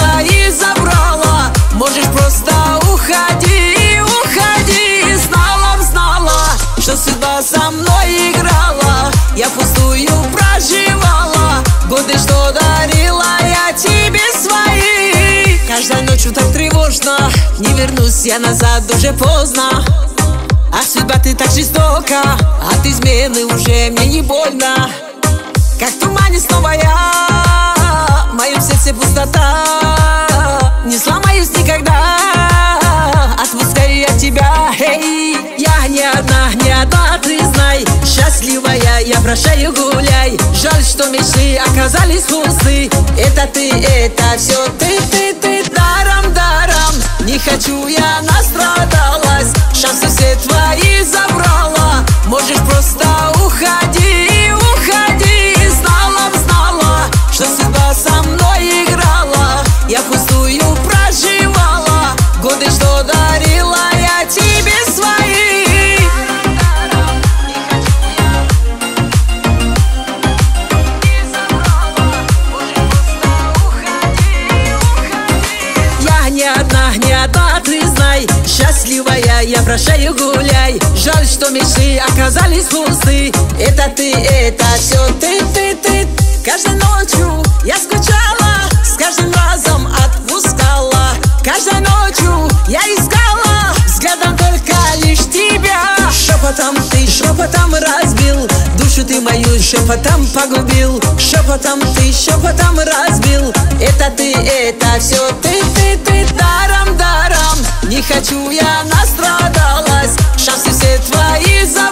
твои забрала. Можешь просто уходи, уходи. Знала б, знала, что судьба со мной играла. Я пустую проживала годы, что дарила я тебе свои. Каждой ночью так тревожно, не вернусь я назад, уже поздно. Ах, судьба, ты так жестока, от измены уже мне не больно. Как в тумане снова я, в моем сердце пустота. Не сломаюсь никогда, отпускаю я тебя. Эй, я не одна, ты знай. Счастливая, я прощаю, гуляй. Жаль, что мечты оказались пусты. Это ты, это все ты. Даром, даром, не хочу, я настрадалась. Шансы все твои забрала. Можешь просто уходи, уходи. Знала б, знала, что судьба со мной играла. Я пустую проживала годы, что дарила я тебе свои. Я не одна, ты знай. Счастливая, я прощаю, гуляй. Жаль, что мечты оказались пусты. Это ты, это все ты. Каждой ночью я скучала, с каждым разом отпускала. Каждой ночью я искала, взглядом только лишь тебя. Шепотом ты, шепотом разбил душу ты мою, шепотом погубил. Шепотом ты, шепотом разбил. Это ты, это все ты. Даром, даром, не хочу, я настрадалась. Шансы все твои забрала.